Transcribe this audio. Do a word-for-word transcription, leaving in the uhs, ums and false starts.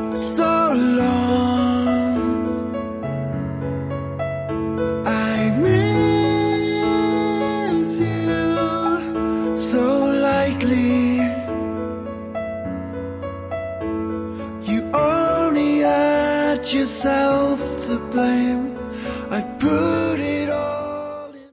so long. I miss you so lightly. You only had yourself to blame. I proved